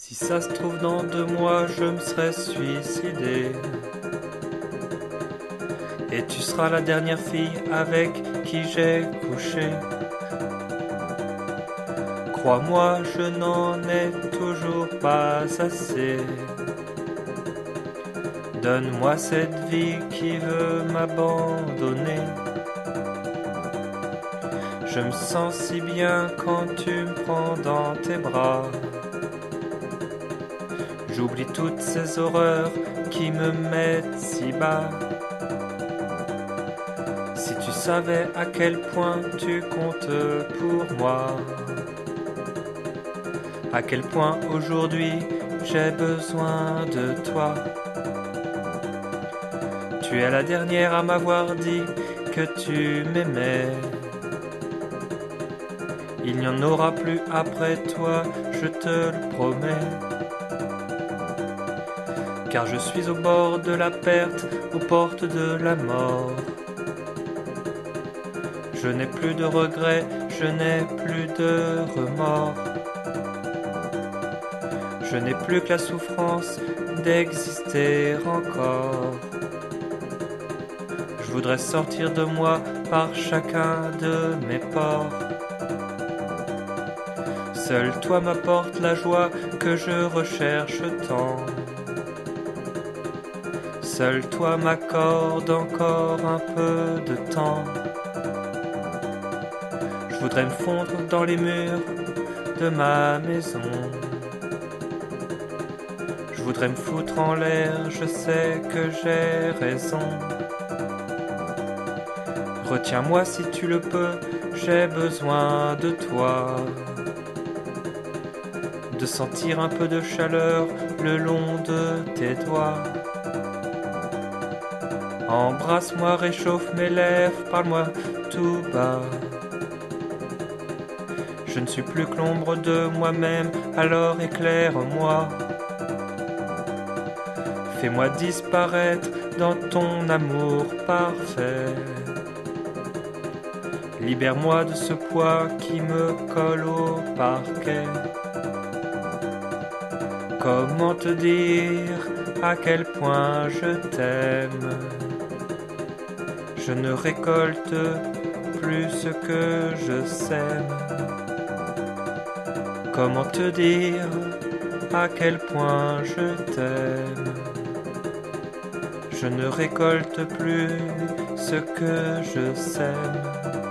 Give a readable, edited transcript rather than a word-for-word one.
Si ça se trouve dans 2 mois, je me serais suicidé. Et tu seras la dernière fille avec qui j'ai couché. Crois-moi, je n'en ai toujours pas assez. Donne-moi cette vie qui veut m'abandonner. Je me sens si bien quand tu me prends dans tes bras. J'oublie toutes ces horreurs qui me mettent si bas. Si tu savais à quel point tu comptes pour moi, à quel point aujourd'hui j'ai besoin de toi. Tu es la dernière à m'avoir dit que tu m'aimais. Il n'y en aura plus après toi, je te le promets. Car je suis au bord de la perte, aux portes de la mort. Je n'ai plus de regrets, je n'ai plus de remords. Je n'ai plus que la souffrance d'exister encore. Je voudrais sortir de moi par chacun de mes pores. Seul toi m'apporte la joie que je recherche tant. Seul toi m'accorde encore un peu de temps. Je voudrais me fondre dans les murs de ma maison. Je voudrais me foutre en l'air, je sais que j'ai raison. Retiens-moi si tu le peux, j'ai besoin de toi. De sentir un peu de chaleur le long de tes doigts. Embrasse-moi, réchauffe mes lèvres, parle-moi tout bas. Je ne suis plus que l'ombre de moi-même, alors éclaire-moi. Fais-moi disparaître dans ton amour parfait. Libère-moi de ce poids qui me colle au parquet. Comment te dire à quel point je t'aime? Je ne récolte plus ce que je sème. Comment te dire à quel point je t'aime? Je ne récolte plus ce que je sème.